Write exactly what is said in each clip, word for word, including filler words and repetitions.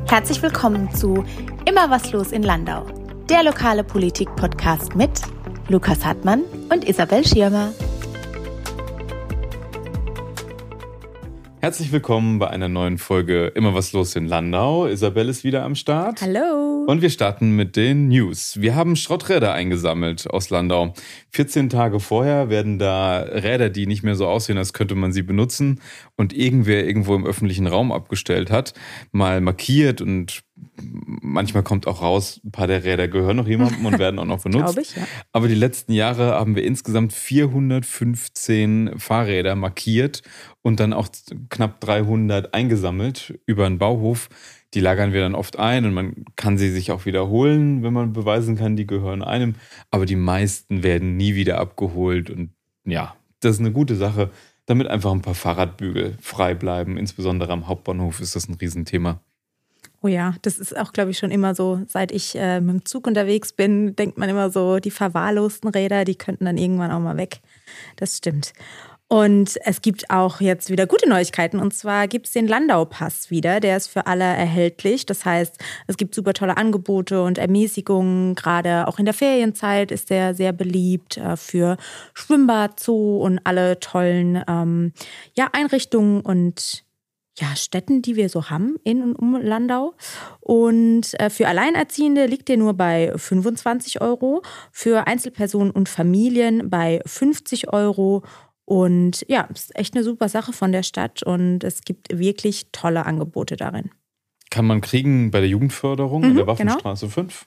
Herzlich willkommen zu Immer was los in Landau, der lokale Politik-Podcast mit Lukas Hartmann und Isabel Schirmer. Herzlich willkommen bei einer neuen Folge Immer was los in Landau. Isabel ist wieder am Start. Hallo. Und wir starten mit den News. Wir haben Schrotträder eingesammelt aus Landau. vierzehn Tage vorher werden da Räder, die nicht mehr so aussehen, als könnte man sie benutzen und irgendwer irgendwo im öffentlichen Raum abgestellt hat, mal markiert und manchmal kommt auch raus, ein paar der Räder gehören noch jemandem und werden auch noch benutzt. Glaube ich, ja. Aber die letzten Jahre haben wir insgesamt vierhundertfünfzehn Fahrräder markiert und dann auch knapp dreihundert eingesammelt über einen Bauhof. Die lagern wir dann oft ein und man kann sie sich auch wiederholen, wenn man beweisen kann, die gehören einem. Aber die meisten werden nie wieder abgeholt und ja, das ist eine gute Sache, damit einfach ein paar Fahrradbügel frei bleiben. Insbesondere am Hauptbahnhof ist das ein Riesenthema. Oh ja, das ist auch, glaube ich, schon immer so. Seit ich äh, mit dem Zug unterwegs bin, denkt man immer so, die verwahrlosten Räder, die könnten dann irgendwann auch mal weg. Das stimmt. Und es gibt auch jetzt wieder gute Neuigkeiten. Und zwar gibt es den Landau-Pass wieder. Der ist für alle erhältlich. Das heißt, es gibt super tolle Angebote und Ermäßigungen. Gerade auch in der Ferienzeit ist der sehr beliebt äh, für Schwimmbad, Zoo und alle tollen ähm, ja, Einrichtungen und ja, Städten, die wir so haben in und um Landau. Und äh, für Alleinerziehende liegt der nur bei fünfundzwanzig Euro, für Einzelpersonen und Familien bei fünfzig Euro. Und ja, ist echt eine super Sache von der Stadt und es gibt wirklich tolle Angebote darin. Kann man kriegen bei der Jugendförderung Mhm, in der Waffenstraße genau. fünf.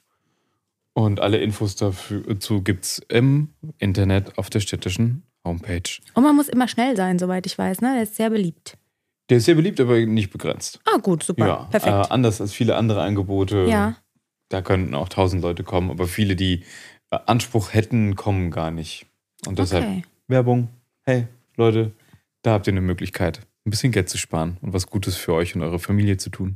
Und alle Infos dazu gibt es im Internet auf der städtischen Homepage. Und man muss immer schnell sein, soweit ich weiß, ne? Der ist sehr beliebt. Der ist sehr beliebt, aber nicht begrenzt. Ah, gut, super, Ja, perfekt. Äh, anders als viele andere Angebote. Ja. Da könnten auch tausend Leute kommen, aber viele, die äh, Anspruch hätten, kommen gar nicht. Und deshalb Okay. Werbung. Hey, Leute, da habt ihr eine Möglichkeit, ein bisschen Geld zu sparen und was Gutes für euch und eure Familie zu tun.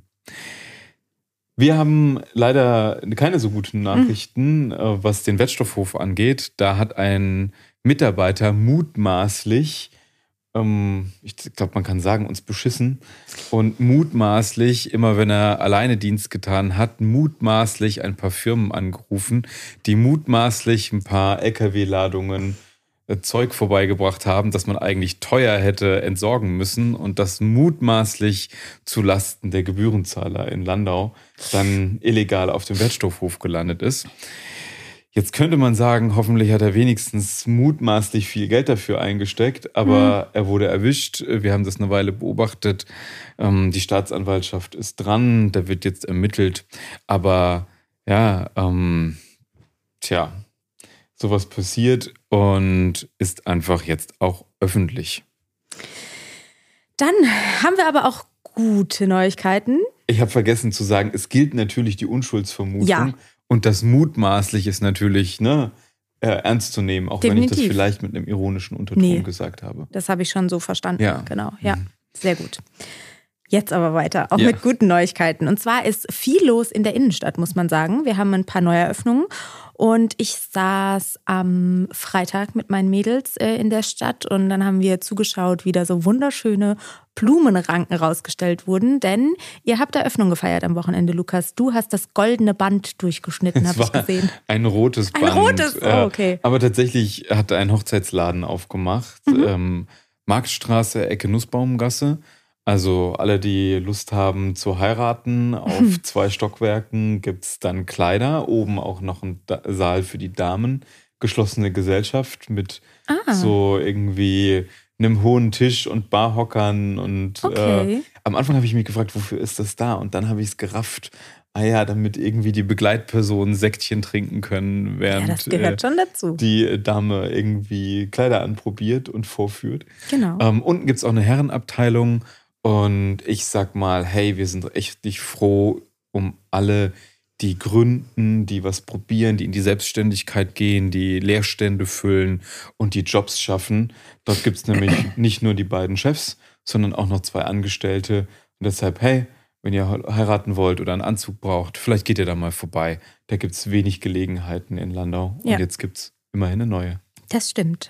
Wir haben leider keine so guten Nachrichten, mhm. was den Wertstoffhof angeht. Da hat ein Mitarbeiter mutmaßlich, ähm, ich glaube, man kann sagen, uns beschissen und mutmaßlich, immer wenn er alleine Dienst getan hat, mutmaßlich ein paar Firmen angerufen, die mutmaßlich ein paar L K W-Ladungen Zeug vorbeigebracht haben, das man eigentlich teuer hätte entsorgen müssen und das mutmaßlich zu Lasten der Gebührenzahler in Landau dann illegal auf dem Wertstoffhof gelandet ist. Jetzt könnte man sagen, hoffentlich hat er wenigstens mutmaßlich viel Geld dafür eingesteckt, aber mhm. er wurde erwischt. Wir haben das eine Weile beobachtet. Die Staatsanwaltschaft ist dran, da wird jetzt ermittelt. Aber ja, ähm, tja, sowas passiert und ist einfach jetzt auch öffentlich. Dann haben wir aber auch gute Neuigkeiten. Ich habe vergessen zu sagen, es gilt natürlich die Unschuldsvermutung. Ja. Und das mutmaßlich ist natürlich ne, äh, ernst zu nehmen, auch Definitiv. wenn ich das vielleicht mit einem ironischen Unterton Nee. gesagt habe. Das habe ich schon so verstanden. Ja. Genau, ja, Mhm. sehr gut. Jetzt aber weiter, auch Ja. mit guten Neuigkeiten. Und zwar ist viel los in der Innenstadt, muss man sagen. Wir haben ein paar Neueröffnungen. Und ich saß am Freitag mit meinen Mädels äh, in der Stadt und dann haben wir zugeschaut, wie da so wunderschöne Blumenranken rausgestellt wurden. Denn ihr habt Eröffnung gefeiert am Wochenende, Lukas. Du hast das goldene Band durchgeschnitten, Es habe ich war gesehen. ein rotes Ein Band. rotes? Oh, okay. Aber tatsächlich hat ein Hochzeitsladen aufgemacht. Mhm. Ähm, Marktstraße, Ecke Nussbaumgasse. Also alle, die Lust haben zu heiraten, auf Mhm. zwei Stockwerken gibt es dann Kleider. Oben auch noch ein Da- Saal für die Damen. Geschlossene Gesellschaft mit Ah. so irgendwie einem hohen Tisch und Barhockern. Und Okay. äh, am Anfang habe ich mich gefragt, wofür ist das da? Und dann habe ich es gerafft. Ah ja, damit irgendwie die Begleitpersonen Säckchen trinken können, während Ja, das gehört äh, schon dazu. die Dame irgendwie Kleider anprobiert und vorführt. Genau. Ähm, unten gibt es auch eine Herrenabteilung und ich sag mal, hey, wir sind echt nicht froh um alle, die gründen, die was probieren, die in die Selbstständigkeit gehen, die Leerstände füllen und die Jobs schaffen. Dort gibt es nämlich nicht nur die beiden Chefs, sondern auch noch zwei Angestellte. Und deshalb, hey, wenn ihr heiraten wollt oder einen Anzug braucht, vielleicht geht ihr da mal vorbei. Da gibt es wenig Gelegenheiten in Landau und Ja. jetzt gibt es immerhin eine neue. Das stimmt.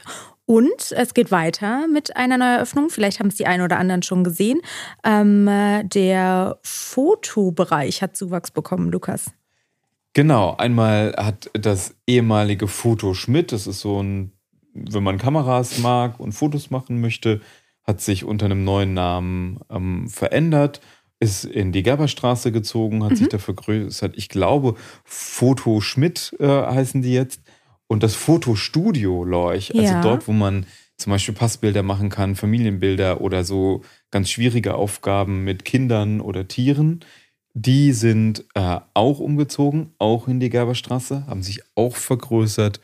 Und es geht weiter mit einer Neueröffnung. Vielleicht haben es die einen oder anderen schon gesehen. Ähm, der Fotobereich hat Zuwachs bekommen, Lukas. Genau, einmal hat das ehemalige Foto Schmidt, das ist so ein, wenn man Kameras mag und Fotos machen möchte, hat sich unter einem neuen Namen ähm, verändert, ist in die Gerberstraße gezogen, hat mhm. sich da vergrößert. Ich glaube, Foto Schmidt äh, heißen die jetzt. Und das Fotostudio Lorch, also ja. dort, wo man zum Beispiel Passbilder machen kann, Familienbilder oder so ganz schwierige Aufgaben mit Kindern oder Tieren, die sind äh, auch umgezogen, auch in die Gerberstraße, haben sich auch vergrößert.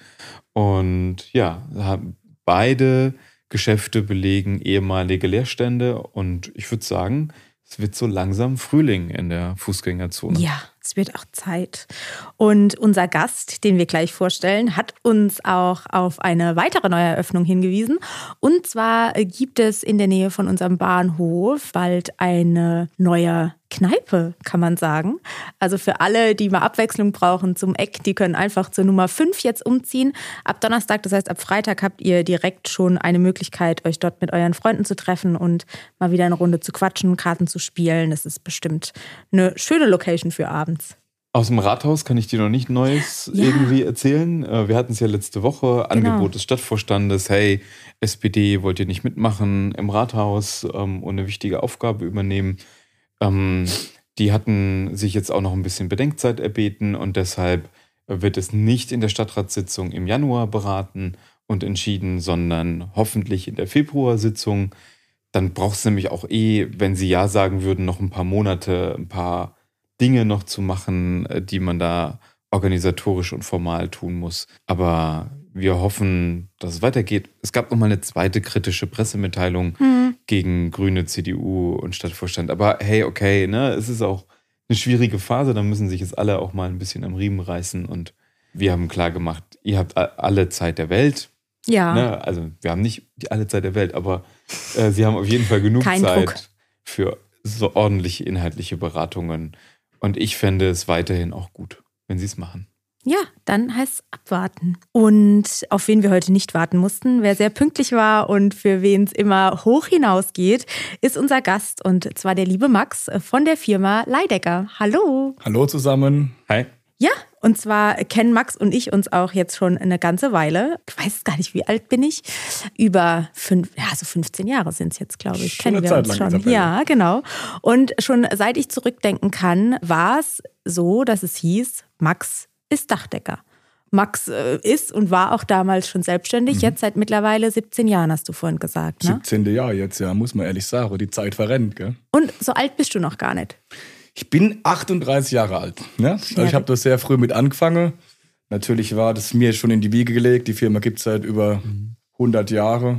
Und ja, haben beide Geschäfte belegen ehemalige Leerstände. Und ich würde sagen, es wird so langsam Frühling in der Fußgängerzone. Ja, es wird auch Zeit. Und unser Gast, den wir gleich vorstellen, hat uns auch auf eine weitere Neueröffnung hingewiesen. Und zwar gibt es in der Nähe von unserem Bahnhof bald eine neue Kneipe, kann man sagen. Also für alle, die mal Abwechslung brauchen zum Eck, die können einfach zur Nummer fünf jetzt umziehen. Ab Donnerstag, das heißt ab Freitag, habt ihr direkt schon eine Möglichkeit, euch dort mit euren Freunden zu treffen und mal wieder eine Runde zu quatschen, Karten zu spielen. Das ist bestimmt eine schöne Location für abends. Aus dem Rathaus kann ich dir noch nicht Neues ja. irgendwie erzählen. Wir hatten es ja letzte Woche, genau. Angebot des Stadtvorstandes, hey, S P D, wollt ihr nicht mitmachen im Rathaus ähm, und eine wichtige Aufgabe übernehmen? Ähm, die hatten sich jetzt auch noch ein bisschen Bedenkzeit erbeten und deshalb wird es nicht in der Stadtratssitzung im Januar beraten und entschieden, sondern hoffentlich in der Februarsitzung. Dann braucht es nämlich auch eh, wenn sie ja sagen würden, noch ein paar Monate, ein paar Dinge noch zu machen, die man da organisatorisch und formal tun muss. Aber wir hoffen, dass es weitergeht. Es gab noch mal eine zweite kritische Pressemitteilung hm. gegen Grüne, C D U und Stadtvorstand. Aber hey, okay, ne, es ist auch eine schwierige Phase. Da müssen sich jetzt alle auch mal ein bisschen am Riemen reißen. Und wir haben klar gemacht, ihr habt alle Zeit der Welt. Ja. Ne? Also wir haben nicht die alle Zeit der Welt, aber äh, sie haben auf jeden Fall genug Kein Zeit Druck. Für so ordentliche inhaltliche Beratungen. Und ich fände es weiterhin auch gut, wenn sie es machen. Ja, dann heißt es abwarten. Und auf wen wir heute nicht warten mussten, wer sehr pünktlich war und für wen es immer hoch hinausgeht, ist unser Gast. Und zwar der liebe Max von der Firma Leidecker. Hallo. Hallo zusammen. Hi. Ja, und zwar kennen Max und ich uns auch jetzt schon eine ganze Weile. Ich weiß gar nicht, wie alt bin ich. Über fünf, ja, so fünfzehn Jahre sind es jetzt, glaube ich. Schon kennen eine wir Zeit uns lang, schon. Isabelle. Ja, genau. Und schon seit ich zurückdenken kann, war es so, dass es hieß, Max ist Dachdecker. Max äh, ist und war auch damals schon selbstständig. Mhm. Jetzt seit mittlerweile siebzehn Jahren, hast du vorhin gesagt. Ne? siebzehnte Jahr jetzt, ja, muss man ehrlich sagen. Die Zeit verrennt, gell? Und so alt bist du noch gar nicht. Ich bin achtunddreißig Jahre alt. Ne? Also ich habe das sehr früh mit angefangen. Natürlich war das mir schon in die Wiege gelegt. Die Firma gibt es seit über hundert Jahre.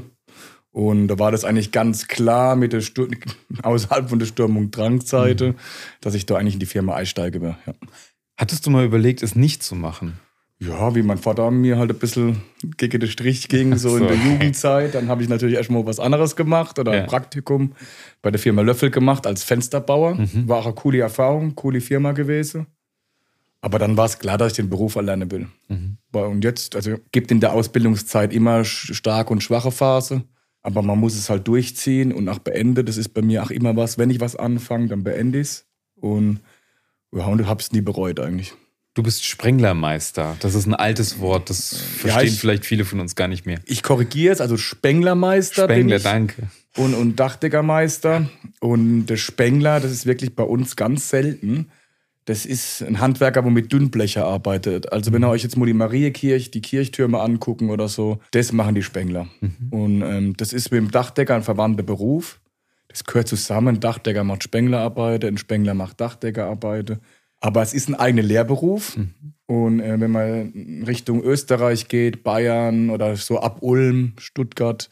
Und da war das eigentlich ganz klar mit der Stur- außerhalb von der Sturm- und Drangseite, mhm. dass ich da eigentlich in die Firma einsteige. Ja. Hattest du mal überlegt, es nicht zu machen? Ja, wie mein Vater mir halt ein bisschen gegen den Strich ging, so, so in der Jugendzeit. Dann habe ich natürlich erstmal was anderes gemacht oder ja. ein Praktikum bei der Firma Löffel gemacht als Fensterbauer. Mhm. War auch eine coole Erfahrung, coole Firma gewesen. Aber dann war es klar, dass ich den Beruf erlernen will. Mhm. Und jetzt, also gibt in der Ausbildungszeit immer starke und schwache Phase. Aber man muss es halt durchziehen und auch beenden. Das ist bei mir auch immer was, wenn ich was anfange, dann beende ich es. Und ja, und ich habe es nie bereut eigentlich. Du bist Sprenglermeister. Das ist ein altes Wort, das verstehen ja, ich, vielleicht viele von uns gar nicht mehr. Ich korrigiere es, also Spenglermeister Spengler, bin ich. danke. Und, und Dachdeckermeister. Und der Spengler, das ist wirklich bei uns ganz selten. Das ist ein Handwerker, wo mit Dünnblecher arbeitet. Also wenn ihr euch jetzt mal die Mariekirche, die Kirchtürme angucken oder so, das machen die Spengler. Mhm. Und ähm, das ist mit dem Dachdecker ein verwandter Beruf. Das gehört zusammen. Ein Dachdecker macht Spenglerarbeiten, ein Spengler macht Dachdeckerarbeiten. Aber es ist ein eigener Lehrberuf. Mhm. Und äh, wenn man Richtung Österreich geht, Bayern oder so ab Ulm, Stuttgart,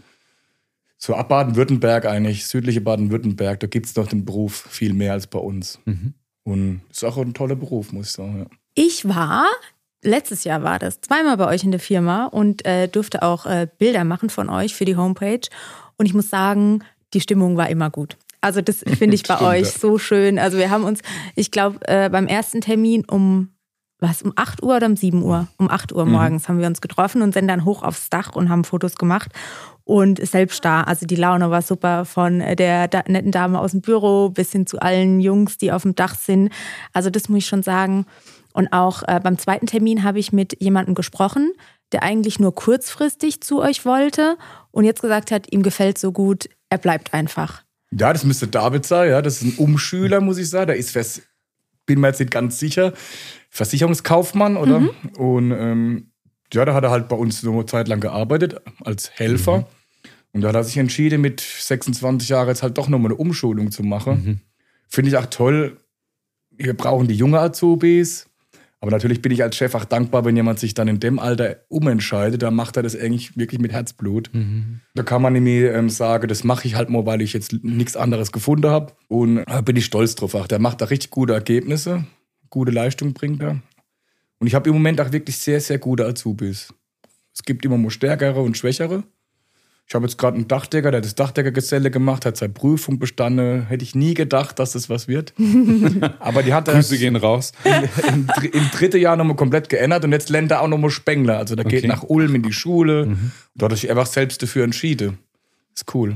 so ab Baden-Württemberg eigentlich, südliche Baden-Württemberg, da gibt es noch den Beruf viel mehr als bei uns. Mhm. Und es ist auch ein toller Beruf, muss ich sagen. Ja. Ich war, letztes Jahr war das, zweimal bei euch in der Firma und äh, durfte auch äh, Bilder machen von euch für die Homepage. Und ich muss sagen, die Stimmung war immer gut. Also das finde ich bei Stimmt, euch ja. so schön. Also wir haben uns, ich glaube, äh, beim ersten Termin um was, um acht Uhr oder um sieben Uhr? Um acht Uhr morgens mhm. haben wir uns getroffen und sind dann hoch aufs Dach und haben Fotos gemacht. Und selbst da, also die Laune war super, von der netten Dame aus dem Büro bis hin zu allen Jungs, die auf dem Dach sind. Also das muss ich schon sagen. Und auch äh, beim zweiten Termin habe ich mit jemandem gesprochen, der eigentlich nur kurzfristig zu euch wollte und jetzt gesagt hat, ihm gefällt so gut, er bleibt einfach. Ja, das müsste David sein, ja, das ist ein Umschüler, muss ich sagen. Der ist, fest, bin mir jetzt nicht ganz sicher, Versicherungskaufmann, oder? Mhm. Und ähm, ja, da hat er halt bei uns so eine Zeit lang gearbeitet als Helfer. Mhm. Und da hat er sich entschieden, mit sechsundzwanzig Jahren jetzt halt doch nochmal eine Umschulung zu machen. Mhm. Finde ich auch toll. Wir brauchen die jungen Azubis. Aber natürlich bin ich als Chef auch dankbar, wenn jemand sich dann in dem Alter umentscheidet. Da macht er das eigentlich wirklich mit Herzblut. Mhm. Da kann man nämlich ähm, sagen, das mache ich halt mal, weil ich jetzt nichts anderes gefunden habe. Und da bin ich stolz drauf. Auch der macht da richtig gute Ergebnisse. Gute Leistung bringt er. Und ich habe im Moment auch wirklich sehr, sehr gute Azubis. Es gibt immer mal stärkere und schwächere. Ich habe jetzt gerade einen Dachdecker, der hat das Dachdeckergeselle gemacht, hat seine Prüfung bestanden. Hätte ich nie gedacht, dass das was wird. Aber die hat er Grüße gehen raus. Im, im, im dritten Jahr nochmal komplett geändert und jetzt lernt er auch nochmal Spengler. Also der okay. geht nach Ulm in die Schule. Mhm. Und da hat er sich einfach selbst dafür entschieden. Ist cool.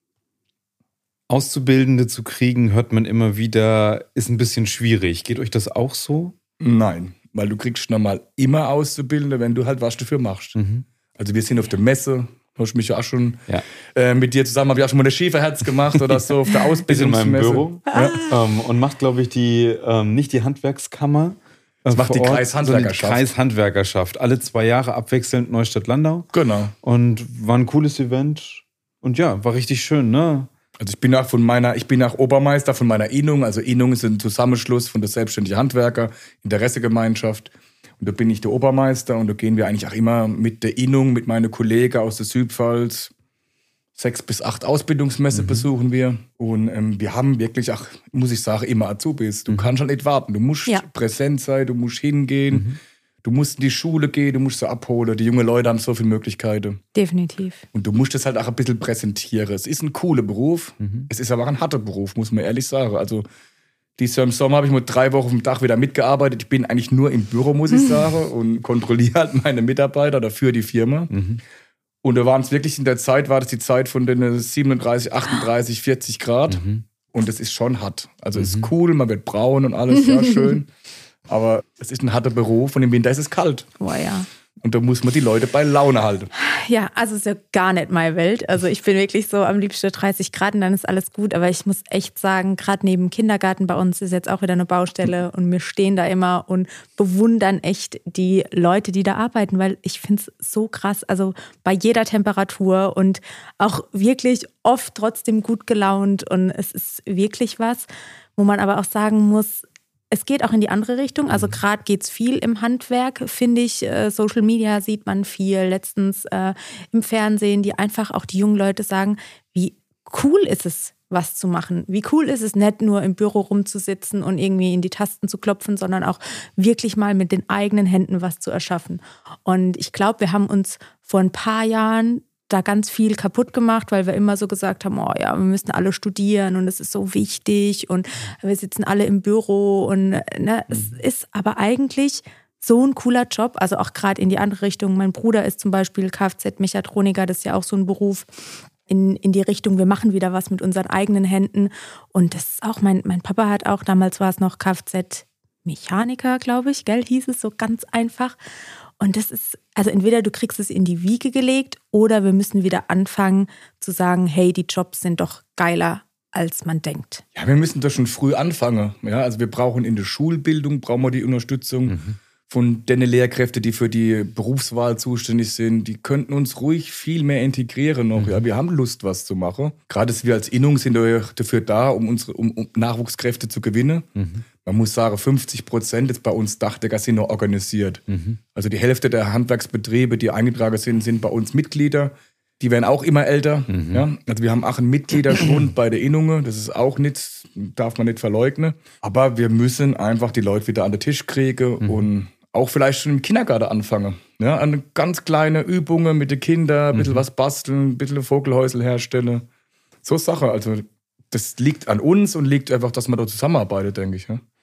Auszubildende zu kriegen, hört man immer wieder, ist ein bisschen schwierig. Geht euch das auch so? Nein, weil du kriegst normal immer Auszubildende, wenn du halt was dafür machst. Mhm. Also wir sind auf der Messe. Du hast mich ja auch schon ja. Äh, mit dir zusammen, habe ich auch schon mal eine Schieferherz gemacht oder so auf der Ausbildungsmesse. Ist in meinem Büro ja. ähm, und macht, glaube ich, die ähm, nicht die Handwerkskammer. Das macht die Ort, Kreishandwerkerschaft. Die Kreishandwerkerschaft. Alle zwei Jahre abwechselnd Neustadt-Landau. Genau. Und war ein cooles Event. Und ja, war richtig schön, ne? Also ich bin auch von meiner, ich bin auch Obermeister von meiner Innung. Also Innung ist ein Zusammenschluss von der selbstständigen Handwerker, Interessegemeinschaft. Und da bin ich der Obermeister und da gehen wir eigentlich auch immer mit der Innung, mit meinen Kollegen aus der Südpfalz. Sechs bis acht Ausbildungsmesse mhm. besuchen wir. Und ähm, wir haben wirklich auch, muss ich sagen, immer Azubis. Du mhm. kannst schon nicht warten. Du musst ja. präsent sein, du musst hingehen. Mhm. Du musst in die Schule gehen, du musst sie abholen. Die jungen Leute haben so viele Möglichkeiten. Definitiv. Und du musst das halt auch ein bisschen präsentieren. Es ist ein cooler Beruf. Mhm. Es ist aber auch ein harter Beruf, muss man ehrlich sagen. Also dieses Jahr im Sommer habe ich mit drei Wochen auf dem Dach wieder mitgearbeitet. Ich bin eigentlich nur im Büro, muss ich sagen, und kontrolliere halt meine Mitarbeiter oder für die Firma. Mhm. Und da waren es wirklich in der Zeit, war das die Zeit von den siebenunddreißig, achtunddreißig, vierzig Grad. Mhm. Und das ist schon hart. Also es mhm. ist cool, man wird braun und alles, ja, schön. Aber es ist ein harter Beruf und im Winter ist es kalt. Boah, ja. Und da muss man die Leute bei Laune halten. Ja, also ist ja gar nicht meine Welt. Also ich bin wirklich so am liebsten dreißig Grad und dann ist alles gut. Aber ich muss echt sagen, gerade neben dem Kindergarten bei uns ist jetzt auch wieder eine Baustelle und wir stehen da immer und bewundern echt die Leute, die da arbeiten, weil ich finde es so krass. Also bei jeder Temperatur und auch wirklich oft trotzdem gut gelaunt und es ist wirklich was, wo man aber auch sagen muss, es geht auch in die andere Richtung. Also gerade geht es viel im Handwerk, finde ich. Äh, Social Media sieht man viel. Letztens äh, im Fernsehen, die einfach auch die jungen Leute sagen, wie cool ist es, was zu machen. Wie cool ist es, nicht nur im Büro rumzusitzen und irgendwie in die Tasten zu klopfen, sondern auch wirklich mal mit den eigenen Händen was zu erschaffen. Und ich glaube, wir haben uns vor ein paar Jahren da ganz viel kaputt gemacht, weil wir immer so gesagt haben, oh ja, wir müssen alle studieren und es ist so wichtig und wir sitzen alle im Büro und ne, es ist aber eigentlich so ein cooler Job, also auch gerade in die andere Richtung. Mein Bruder ist zum Beispiel Kfz-Mechatroniker, das ist ja auch so ein Beruf in, in die Richtung, wir machen wieder was mit unseren eigenen Händen und das ist auch, mein, mein Papa hat auch, damals war es noch Kfz-Mechaniker, glaube ich, gell, hieß es so ganz einfach. Und das ist, also entweder du kriegst es in die Wiege gelegt oder wir müssen wieder anfangen zu sagen, hey, die Jobs sind doch geiler, als man denkt. Ja, wir müssen da schon früh anfangen. Ja, also wir brauchen in der Schulbildung, brauchen wir die Unterstützung mhm. von den Lehrkräften, die für die Berufswahl zuständig sind. Die könnten uns ruhig viel mehr integrieren noch. Mhm. Ja, wir haben Lust, was zu machen. Gerade wir als Innung sind dafür da, um, unsere, um, um Nachwuchskräfte zu gewinnen. Mhm. Man muss sagen, fünfzig Prozent ist bei uns Dachdecker sind noch organisiert. Mhm. Also die Hälfte der Handwerksbetriebe, die eingetragen sind, sind bei uns Mitglieder. Die werden auch immer älter. Mhm. Ja? Also wir haben auch einen Mitgliederschwund bei der Innungen. Das ist auch nichts, darf man nicht verleugnen. Aber wir müssen einfach die Leute wieder an den Tisch kriegen mhm. und auch vielleicht schon im Kindergarten anfangen. Ja? Eine ganz kleine Übungen mit den Kindern, ein bisschen mhm. was basteln, ein bisschen Vogelhäusel herstellen. So Sache. Also das liegt an uns und liegt einfach, dass man da zusammenarbeitet, denke ich. Ja?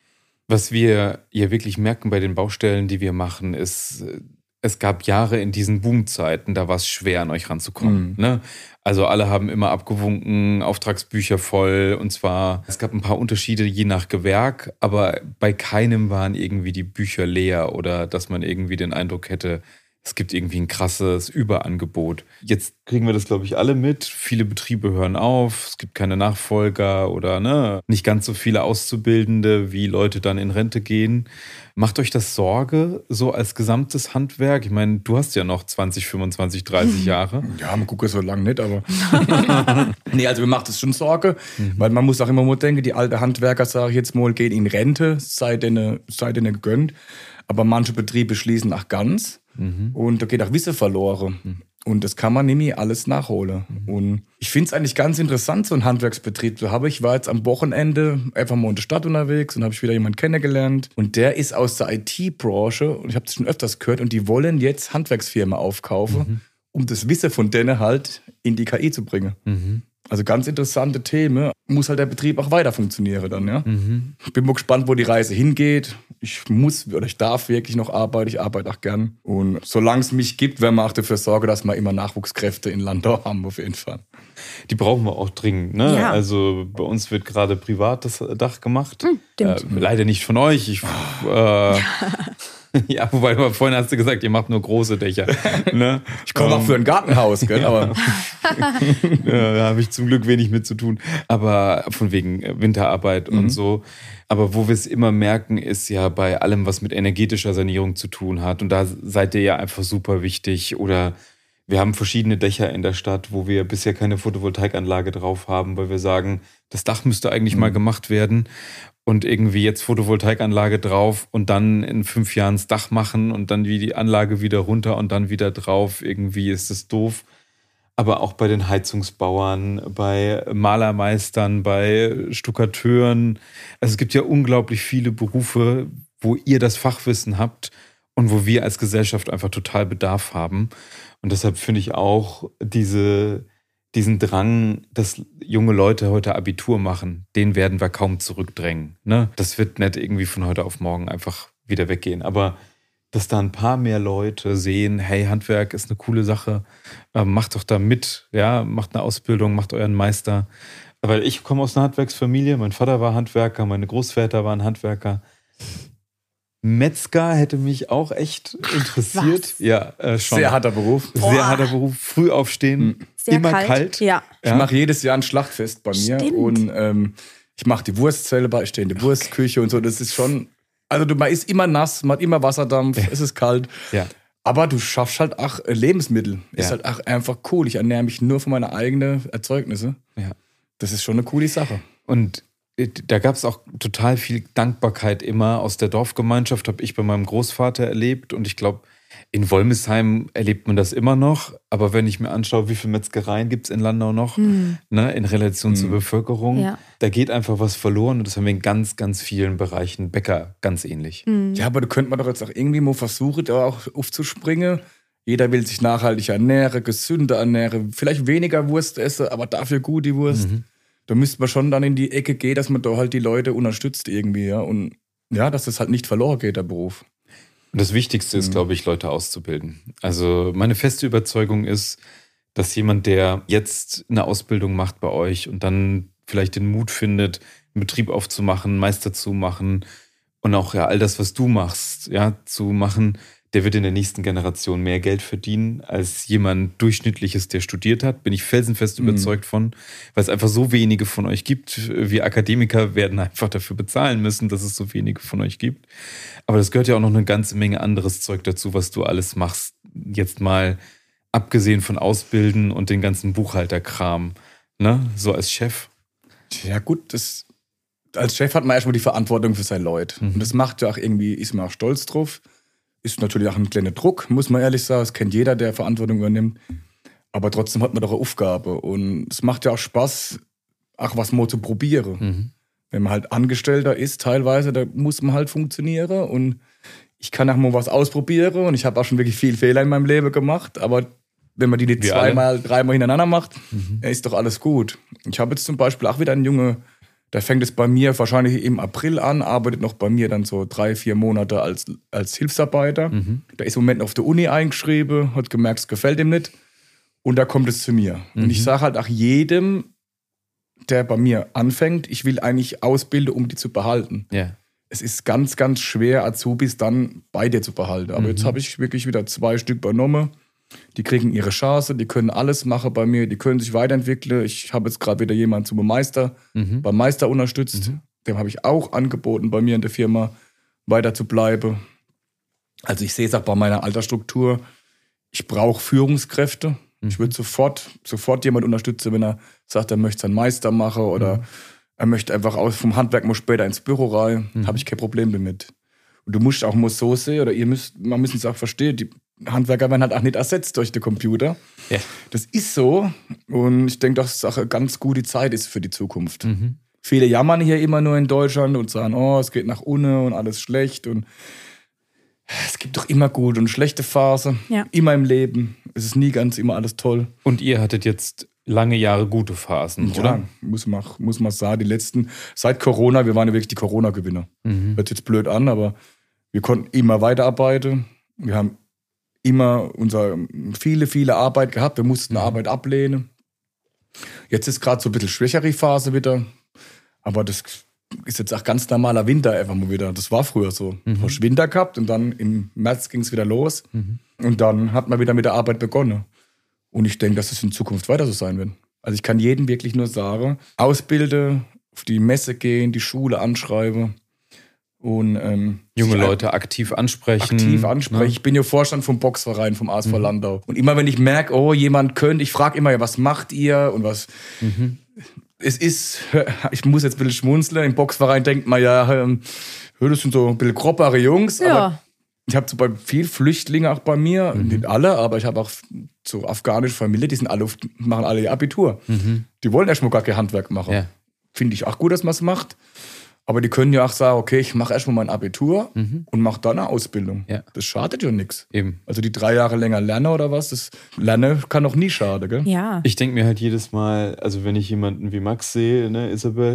Was wir ja wirklich merken bei den Baustellen, die wir machen, ist, es gab Jahre in diesen Boomzeiten, da war es schwer, an euch ranzukommen. Mhm. Ne? Also alle haben immer abgewunken, Auftragsbücher voll. Und zwar, es gab ein paar Unterschiede je nach Gewerk, aber bei keinem waren irgendwie die Bücher leer oder dass man irgendwie den Eindruck hätte, es gibt irgendwie ein krasses Überangebot. Jetzt kriegen wir das, glaube ich, alle mit. Viele Betriebe hören auf, es gibt keine Nachfolger oder ne, nicht ganz so viele Auszubildende, wie Leute dann in Rente gehen. Macht euch das Sorge, so als gesamtes Handwerk? Ich meine, du hast ja noch zwanzig, fünfundzwanzig, dreißig Jahre. Ja, man guckt so lange nicht, aber... nee, also mir macht es schon Sorge, mhm. weil man muss auch immer mal denken, die alten Handwerker, sage ich jetzt mal, gehen in Rente, sei denen, sei denen gegönnt. Aber manche Betriebe schließen auch ganz. Mhm. Und da geht auch Wissen verloren. Mhm. Und das kann man nämlich alles nachholen. Mhm. Und ich finde es eigentlich ganz interessant, so einen Handwerksbetrieb zu haben. Ich war jetzt am Wochenende einfach mal in der Stadt unterwegs und habe ich wieder jemanden kennengelernt. Und der ist aus der I T-Branche und ich habe das schon öfters gehört. Und die wollen jetzt Handwerksfirmen aufkaufen, mhm. um das Wissen von denen halt in die K I zu bringen. Mhm. Also ganz interessante Themen. Muss halt der Betrieb auch weiter funktionieren dann, ja. Mhm. Ich bin mal gespannt, wo die Reise hingeht. Ich muss oder ich darf wirklich noch arbeiten. Ich arbeite auch gern. Und solange es mich gibt, werden wir auch dafür sorgen, dass wir immer Nachwuchskräfte in Landau haben, auf jeden Fall. Die brauchen wir auch dringend, ne? Ja. Also bei uns wird gerade privat das Dach gemacht. Hm, äh, leider nicht von euch. Ich, äh, ja, wobei vorhin hast du gesagt, ihr macht nur große Dächer. Ne? Ich komme um, auch für ein Gartenhaus, gell? Aber ja, da habe ich zum Glück wenig mit zu tun. Aber von wegen Winterarbeit mhm. und so. Aber wo wir es immer merken, ist ja bei allem, was mit energetischer Sanierung zu tun hat. Und da seid ihr ja einfach super wichtig. Oder wir haben verschiedene Dächer in der Stadt, wo wir bisher keine Photovoltaikanlage drauf haben, weil wir sagen, das Dach müsste eigentlich mhm. mal gemacht werden. Und irgendwie jetzt Photovoltaikanlage drauf und dann in fünf Jahren das Dach machen und dann wie die Anlage wieder runter und dann wieder drauf. Irgendwie ist das doof. Aber auch bei den Heizungsbauern, bei Malermeistern, bei Stuckateuren. Also es gibt ja unglaublich viele Berufe, wo ihr das Fachwissen habt und wo wir als Gesellschaft einfach total Bedarf haben. Und deshalb finde ich auch diese... diesen Drang, dass junge Leute heute Abitur machen, den werden wir kaum zurückdrängen. Ne? Das wird nicht irgendwie von heute auf morgen einfach wieder weggehen. Aber dass da ein paar mehr Leute sehen, hey, Handwerk ist eine coole Sache, äh, macht doch da mit, ja, macht eine Ausbildung, macht euren Meister. Weil ich komme aus einer Handwerksfamilie, mein Vater war Handwerker, meine Großväter waren Handwerker. Metzger hätte mich auch echt interessiert. Was? Ja, äh, schon. Sehr harter Beruf. Sehr Boah. harter Beruf. Früh aufstehen, Sehr immer kalt. kalt. Ja. Ich ja. mache jedes Jahr ein Schlachtfest bei mir. Stimmt. Und ähm, ich mache die Wurst selber, ich stehe in der Wurstküche und so. Das ist schon, also du, man ist immer nass, man hat immer Wasserdampf, ja. es ist kalt. Ja. Aber du schaffst halt auch Lebensmittel. Ja. Ist halt auch einfach cool. Ich ernähre mich nur von meinen eigenen Erzeugnisse. Ja. Das ist schon eine coole Sache. Und da gab es auch total viel Dankbarkeit immer aus der Dorfgemeinschaft, habe ich bei meinem Großvater erlebt. Und ich glaube, in Wolmisheim erlebt man das immer noch. Aber wenn ich mir anschaue, wie viele Metzgereien gibt es in Landau noch, hm. ne, in Relation hm. zur Bevölkerung, ja. da geht einfach was verloren. Und das haben wir in ganz, ganz vielen Bereichen. Bäcker ganz ähnlich. Hm. Ja, aber da könnte man doch jetzt auch irgendwie mal versuchen, da auch aufzuspringen. Jeder will sich nachhaltig ernähren, gesünder ernähren, vielleicht weniger Wurst essen, aber dafür gut die Wurst. Mhm. Da müsste man schon dann in die Ecke gehen, dass man da halt die Leute unterstützt irgendwie, ja. Und ja, dass das halt nicht verloren geht, der Beruf. Und das Wichtigste ist, glaube ich, Leute auszubilden. Also meine feste Überzeugung ist, dass jemand, der jetzt eine Ausbildung macht bei euch und dann vielleicht den Mut findet, einen Betrieb aufzumachen, Meister zu machen und auch ja all das, was du machst, ja, zu machen, der wird in der nächsten Generation mehr Geld verdienen als jemand Durchschnittliches, der studiert hat. Bin ich felsenfest mhm. überzeugt von, weil es einfach so wenige von euch gibt. Wir Akademiker werden einfach dafür bezahlen müssen, dass es so wenige von euch gibt. Aber das gehört ja auch noch eine ganze Menge anderes Zeug dazu, was du alles machst. Jetzt mal abgesehen von Ausbilden und den ganzen Buchhalterkram, ne? So als Chef. Ja gut, das, als Chef hat man erstmal die Verantwortung für seine Leute. Mhm. Und das macht ja auch irgendwie, ist man auch stolz drauf. Ist natürlich auch ein kleiner Druck, muss man ehrlich sagen. Das kennt jeder, der Verantwortung übernimmt. Aber trotzdem hat man doch eine Aufgabe. Und es macht ja auch Spaß, auch was mal zu probieren. Mhm. Wenn man halt Angestellter ist, teilweise, da muss man halt funktionieren. Und ich kann auch mal was ausprobieren. Und ich habe auch schon wirklich viele Fehler in meinem Leben gemacht. Aber wenn man die nicht zweimal, dreimal hintereinander macht, mhm. ist doch alles gut. Ich habe jetzt zum Beispiel auch wieder einen jungen Der fängt es bei mir wahrscheinlich im April an, arbeitet noch bei mir dann so drei, vier Monate als, als Hilfsarbeiter. Mhm. Der ist im Moment auf der Uni eingeschrieben, hat gemerkt, es gefällt ihm nicht. Und da kommt es zu mir. Mhm. Und ich sage halt auch jedem, der bei mir anfängt, ich will eigentlich ausbilden, um die zu behalten. Ja. Es ist ganz, ganz schwer, Azubis dann bei dir zu behalten. Aber mhm. jetzt habe ich wirklich wieder zwei Stück übernommen. Die kriegen ihre Chance, die können alles machen bei mir, die können sich weiterentwickeln. Ich habe jetzt gerade wieder jemanden zum Meister, mhm. beim Meister unterstützt. Mhm. Dem habe ich auch angeboten, bei mir in der Firma weiter zu bleiben. Also ich sehe es auch bei meiner Altersstruktur. Ich brauche Führungskräfte. Mhm. Ich würde sofort, sofort jemand unterstützen, wenn er sagt, er möchte seinen Meister machen oder mhm. er möchte einfach aus vom Handwerk mal später ins Büro rein. Mhm. Habe ich kein Problem damit. Und du musst auch mal so sehen, oder ihr müsst, man muss es auch verstehen, die Handwerker werden halt auch nicht ersetzt durch den Computer. Ja. Das ist so. Und ich denke, dass es auch eine ganz gute Zeit ist für die Zukunft. Mhm. Viele jammern hier immer nur in Deutschland und sagen, oh, es geht nach unten und alles schlecht. Und es gibt doch immer gute und schlechte Phasen. Ja. Immer im Leben. Es ist nie ganz immer alles toll. Und ihr hattet jetzt lange Jahre gute Phasen, ja, oder? Muss man, muss man sagen. Die letzten, seit Corona, wir waren ja wirklich die Corona-Gewinner. Mhm. Hört jetzt blöd an, aber wir konnten immer weiterarbeiten. Wir haben immer unser, viele, viele Arbeit gehabt. Wir mussten mhm. Arbeit ablehnen. Jetzt ist gerade so ein bisschen schwächere Phase wieder. Aber das ist jetzt auch ganz normaler Winter einfach mal wieder. Das war früher so. Mhm. Du hast Winter gehabt und dann im März ging es wieder los. Mhm. Und dann hat man wieder mit der Arbeit begonnen. Und ich denke, dass es in Zukunft weiter so sein wird. Also ich kann jedem wirklich nur sagen, ausbilde, auf die Messe gehen, die Schule anschreiben. Und, ähm, junge Leute aktiv ansprechen. Aktiv ansprechen. Ne? Ich bin ja Vorstand vom Boxverein vom A S V mhm. Landau. Und immer wenn ich merke, oh, jemand könnte, ich frage immer, ja, was macht ihr? Und was. Mhm. Es ist, ich muss jetzt ein bisschen schmunzeln. Im Boxverein denkt man ja, das sind so ein bisschen grobbere Jungs. Ja. Aber ich habe so bei vielen Flüchtlingen auch bei mir, mhm. nicht alle, aber ich habe auch so afghanische Familie, die sind alle, machen alle ihr Abitur. Mhm. Die wollen erstmal gar kein Handwerk machen. Ja. Finde ich auch gut, dass man es macht. Aber die können ja auch sagen, okay, ich mache erstmal mein Abitur mhm. und mache dann eine Ausbildung. Ja. Das schadet ja nichts. Eben. Also die drei Jahre länger lernen oder was, das Lernen kann doch nie schaden, gell? Ja. Ich denke mir halt jedes Mal, also wenn ich jemanden wie Max sehe, ne, Isabel,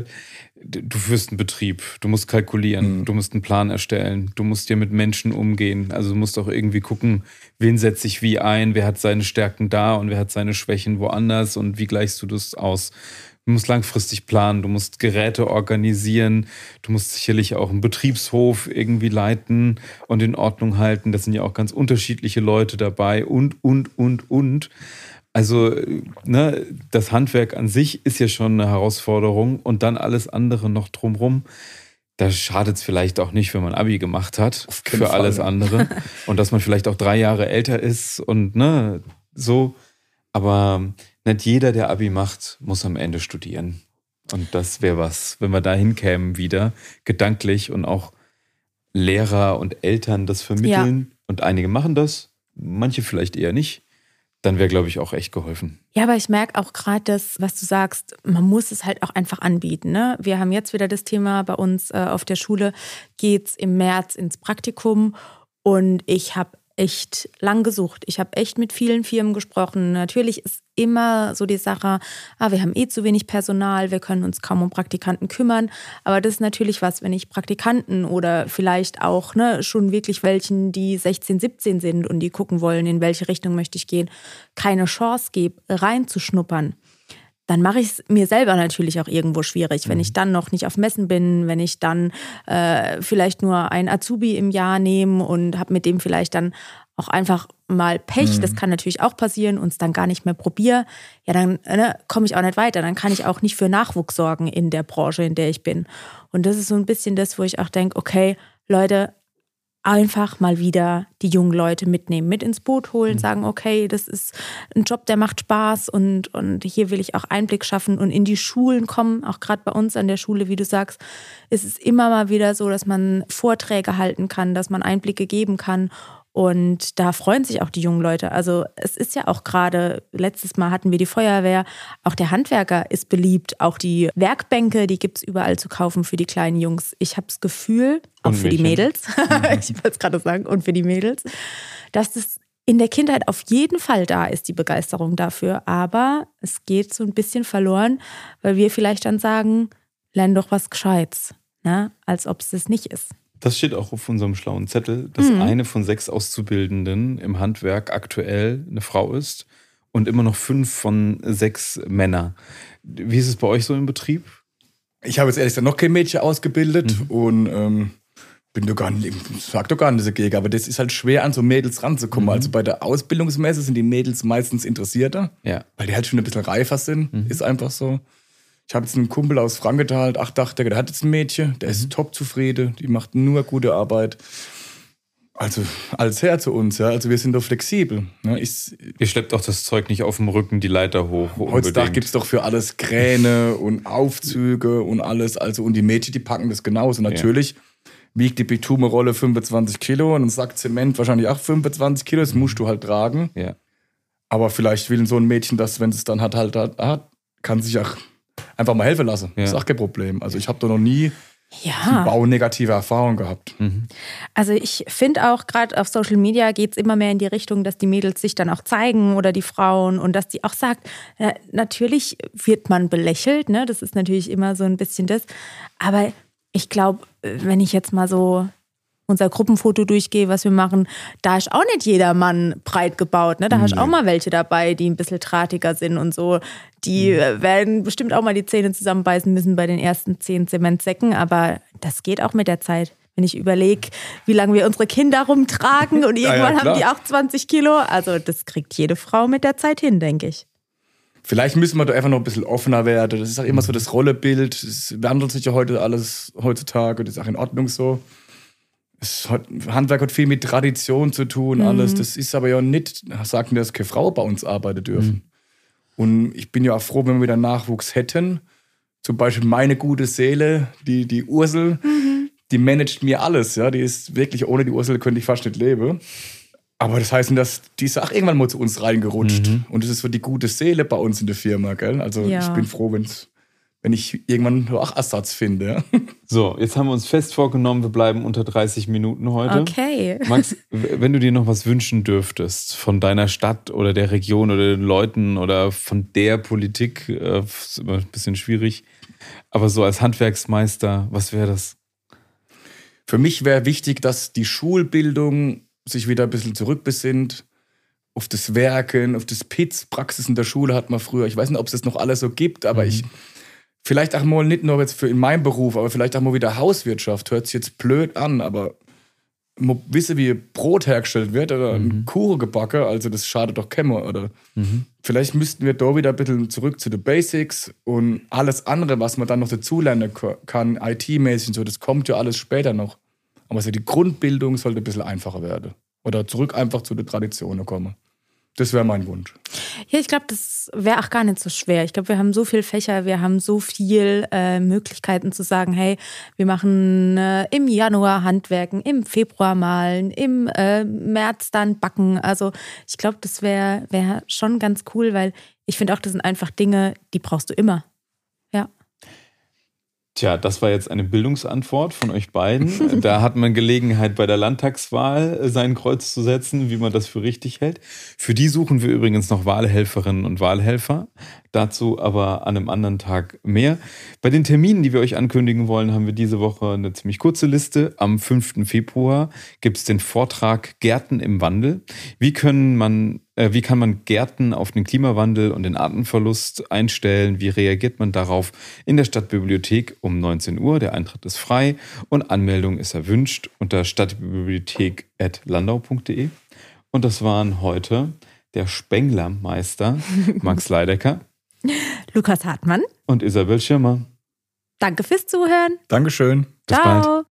du führst einen Betrieb, du musst kalkulieren, mhm. du musst einen Plan erstellen, du musst dir mit Menschen umgehen. Also du musst auch irgendwie gucken, wen setze ich wie ein, wer hat seine Stärken da und wer hat seine Schwächen woanders und wie gleichst du das aus? Du musst langfristig planen, du musst Geräte organisieren, du musst sicherlich auch einen Betriebshof irgendwie leiten und in Ordnung halten. Das sind ja auch ganz unterschiedliche Leute dabei und, und, und, und. Also ne, das Handwerk an sich ist ja schon eine Herausforderung und dann alles andere noch drumrum. Da schadet es vielleicht auch nicht, wenn man Abi gemacht hat für Fall, alles ja. andere und dass man vielleicht auch drei Jahre älter ist und ne, so. Aber nicht jeder, der Abi macht, muss am Ende studieren. Und das wäre was, wenn wir da hinkämen wieder, gedanklich und auch Lehrer und Eltern das vermitteln. Ja. Und einige machen das, manche vielleicht eher nicht. Dann wäre, glaube ich, auch echt geholfen. Ja, aber ich merke auch gerade das, was du sagst, man muss es halt auch einfach anbieten. Ne? Wir haben jetzt wieder das Thema bei uns äh, auf der Schule, geht's im März ins Praktikum und ich habe echt lang gesucht. Ich habe echt mit vielen Firmen gesprochen. Natürlich ist immer so die Sache, ah, wir haben eh zu wenig Personal, wir können uns kaum um Praktikanten kümmern. Aber das ist natürlich was, wenn ich Praktikanten oder vielleicht auch ne, schon wirklich welchen, die sechzehn, siebzehn sind und die gucken wollen, in welche Richtung möchte ich gehen, keine Chance gebe, reinzuschnuppern. Dann mache ich es mir selber natürlich auch irgendwo schwierig, wenn ich dann noch nicht auf Messen bin, wenn ich dann äh, vielleicht nur einen Azubi im Jahr nehme und habe mit dem vielleicht dann auch einfach mal Pech, mhm. das kann natürlich auch passieren, und es dann gar nicht mehr probiere, ja dann ne, komme ich auch nicht weiter, dann kann ich auch nicht für Nachwuchs sorgen in der Branche, in der ich bin. Und das ist so ein bisschen das, wo ich auch denke, okay, Leute, einfach mal wieder die jungen Leute mitnehmen, mit ins Boot holen, sagen, okay, das ist ein Job, der macht Spaß und, und hier will ich auch Einblick schaffen und in die Schulen kommen. Auch gerade bei uns an der Schule, wie du sagst, ist es immer mal wieder so, dass man Vorträge halten kann, dass man Einblicke geben kann. Und da freuen sich auch die jungen Leute. Also es ist ja auch gerade, letztes Mal hatten wir die Feuerwehr, auch der Handwerker ist beliebt, auch die Werkbänke, die gibt es überall zu kaufen für die kleinen Jungs. Ich habe das Gefühl, auch und für Mädchen. Die Mädels, ich wollte es gerade sagen, und für die Mädels, dass das in der Kindheit auf jeden Fall da ist, die Begeisterung dafür. Aber es geht so ein bisschen verloren, weil wir vielleicht dann sagen, lern doch was Gescheites, ne? Als ob es das nicht ist. Das steht auch auf unserem schlauen Zettel, dass mhm. eine von sechs Auszubildenden im Handwerk aktuell eine Frau ist und immer noch fünf von sechs Männer. Wie ist es bei euch so im Betrieb? Ich habe jetzt ehrlich gesagt noch kein Mädchen ausgebildet mhm. und ähm, bin doch gar nicht, sag doch gar nicht dagegen, aber das ist halt schwer, an so Mädels ranzukommen. Mhm. Also bei der Ausbildungsmesse sind die Mädels meistens interessierter, ja. weil die halt schon ein bisschen reifer sind, Mhm. ist einfach so. Ich habe jetzt einen Kumpel aus Frankenthal, Achtdachdecker, der hat jetzt ein Mädchen, der ist top zufrieden, die macht nur gute Arbeit. Also alles her zu uns, ja. Also wir sind doch flexibel. Ne? Ich, Ihr schleppt auch das Zeug nicht auf dem Rücken die Leiter hoch. Heutzutage gibt es doch für alles Kräne und Aufzüge und alles. Also und die Mädchen, die packen das genauso. Natürlich ja. wiegt die Bitumenrolle fünfundzwanzig Kilo und ein Sack Zement wahrscheinlich auch fünfundzwanzig Kilo. Das musst du halt tragen. Ja. Aber vielleicht will so ein Mädchen das, wenn es dann hat, halt hat, kann sich auch einfach mal helfen lassen. Ja. Das ist auch kein Problem. Also ich habe da noch nie ja. so baunegative Erfahrungen gehabt. Mhm. Also ich finde auch, gerade auf Social Media geht es immer mehr in die Richtung, dass die Mädels sich dann auch zeigen oder die Frauen und dass die auch sagt, ja, natürlich wird man belächelt, ne? Das ist natürlich immer so ein bisschen das. Aber ich glaube, wenn ich jetzt mal so unser Gruppenfoto durchgehe, was wir machen, da ist auch nicht jeder Mann breit gebaut. Ne? Da hast du auch mal welche dabei, die ein bisschen drahtiger sind und so. Die mhm. werden bestimmt auch mal die Zähne zusammenbeißen müssen bei den ersten zehn Zementsäcken, aber das geht auch mit der Zeit. Wenn ich überlege, wie lange wir unsere Kinder rumtragen und irgendwann ja, ja, haben die auch zwanzig Kilo. Also das kriegt jede Frau mit der Zeit hin, denke ich. Vielleicht müssen wir da einfach noch ein bisschen offener werden. Das ist auch immer so das Rollebild. Es wandelt sich ja heute alles heutzutage. Das ist auch in Ordnung so. Es hat, Handwerk hat viel mit Tradition zu tun, alles. Mhm. Das ist aber ja nicht, sagen, dass keine Frau bei uns arbeiten dürfen. Mhm. Und ich bin ja auch froh, wenn wir wieder Nachwuchs hätten. Zum Beispiel meine gute Seele, die, die Ursel, mhm. die managt mir alles. Ja? Die ist wirklich, ohne die Ursel könnte ich fast nicht leben. Aber das heißt, dass die ist auch irgendwann mal zu uns reingerutscht. Mhm. Und das ist so die gute Seele bei uns in der Firma. Gell? Also ja. ich bin froh, wenn's, wenn ich irgendwann auch Ersatz finde. So, jetzt haben wir uns fest vorgenommen, wir bleiben unter dreißig Minuten heute. Okay. Max, wenn du dir noch was wünschen dürftest von deiner Stadt oder der Region oder den Leuten oder von der Politik, äh, ist immer ein bisschen schwierig, aber so als Handwerksmeister, was wäre das? Für mich wäre wichtig, dass die Schulbildung sich wieder ein bisschen zurückbesinnt auf das Werken, auf das P I Z, Praxis in der Schule hat man früher, ich weiß nicht, ob es das noch alles so gibt, aber mhm. ich vielleicht auch mal nicht nur jetzt für in meinem Beruf, aber vielleicht auch mal wieder Hauswirtschaft. Hört sich jetzt blöd an, aber man wisse, wie Brot hergestellt wird oder mhm. ein Kuchen gebacken, also das schadet doch keinem. Oder mhm. vielleicht müssten wir da wieder ein bisschen zurück zu den Basics und alles andere, was man dann noch dazulernen kann, I T-mäßig und so, das kommt ja alles später noch. Aber so die Grundbildung sollte ein bisschen einfacher werden. Oder zurück einfach zu den Traditionen kommen. Das wäre mein Wunsch. Ja, ich glaube, das wäre auch gar nicht so schwer. Ich glaube, wir haben so viele Fächer, wir haben so viele äh, Möglichkeiten zu sagen, hey, wir machen äh, im Januar Handwerken, im Februar malen, im äh, März dann backen. Also ich glaube, das wäre wär schon ganz cool, weil ich finde auch, das sind einfach Dinge, die brauchst du immer. Ja. Tja, das war jetzt eine Bildungsantwort von euch beiden. Da hat man Gelegenheit, bei der Landtagswahl sein Kreuz zu setzen, wie man das für richtig hält. Für die suchen wir übrigens noch Wahlhelferinnen und Wahlhelfer. Dazu aber an einem anderen Tag mehr. Bei den Terminen, die wir euch ankündigen wollen, haben wir diese Woche eine ziemlich kurze Liste. Am fünften Februar gibt es den Vortrag Gärten im Wandel. Wie können man, äh, wie kann man Gärten auf den Klimawandel und den Artenverlust einstellen? Wie reagiert man darauf? In der Stadtbibliothek um neunzehn Uhr. Der Eintritt ist frei und Anmeldung ist erwünscht unter stadtbibliothek at landau punkt de. Und das waren heute der Spenglermeister Max Leidecker, Lukas Hartmann und Isabel Schirmer. Danke fürs Zuhören. Dankeschön. Bis Ciao. bald.